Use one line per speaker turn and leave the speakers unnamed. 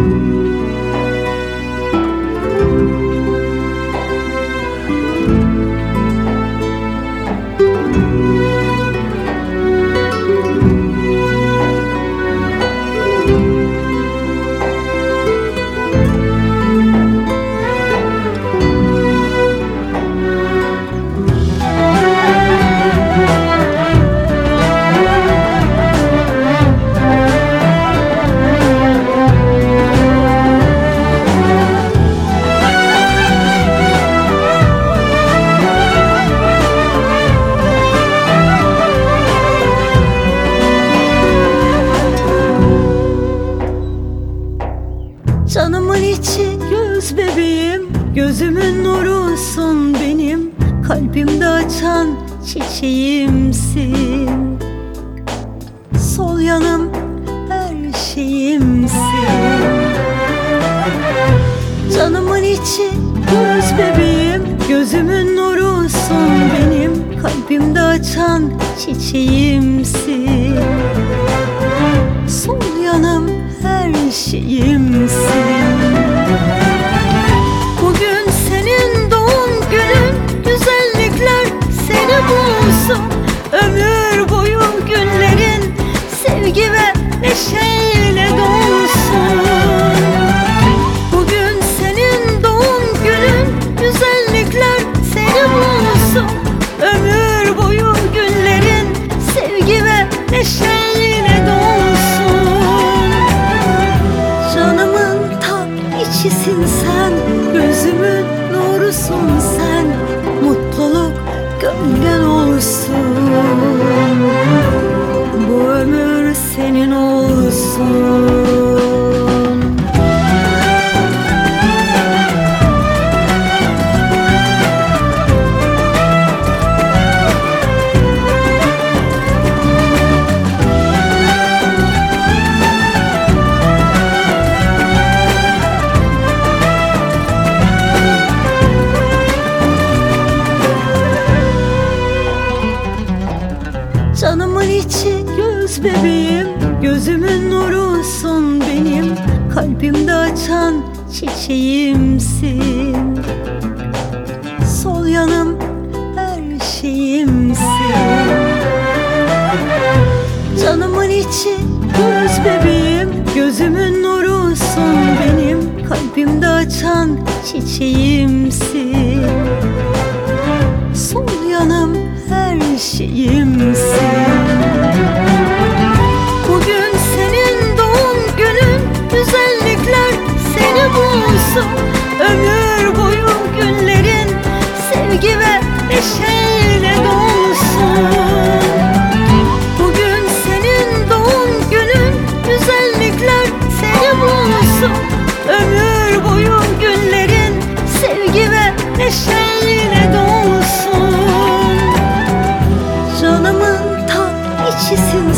Canımın içi göz bebeğim, gözümün nurusun benim, kalbimde açan çiçeğimsin. Sol yanım her şeyimsin. Canımın içi göz bebeğim, gözümün nurusun benim, kalbimde açan çiçeğimsin. Sol yanım her şeyimsin. Bugün senin doğum günün, güzellikler seni bulsun. Ömür boyu günlerin sevgi ve neşeyle dolsun. Bugün senin doğum günün, güzellikler seni bulsun. Ömür boyu günlerin sevgi ve neşeyle dolsun. İçisin sen, gözümün nurusun sen, mutluluk gönlün olsun. Bu ömür senin olsun. Canımın içi göz bebeğim, gözümün nurusun benim, kalbimde açan çiçeğimsin. Sol yanım her şeyimsin. Canımın içi göz bebeğim, gözümün nurusun benim, kalbimde açan çiçeğimsin. Sol yanım her şeyimsin. Bugün senin doğum günün, güzellikler seni bulsun. Ömür boyu günlerin sevgi ve neşeyle dolsun. Bugün senin doğum günün, güzellikler seni bulsun. Ömür boyu günlerin sevgi ve neşeyle dolsun. Canımın ta içisin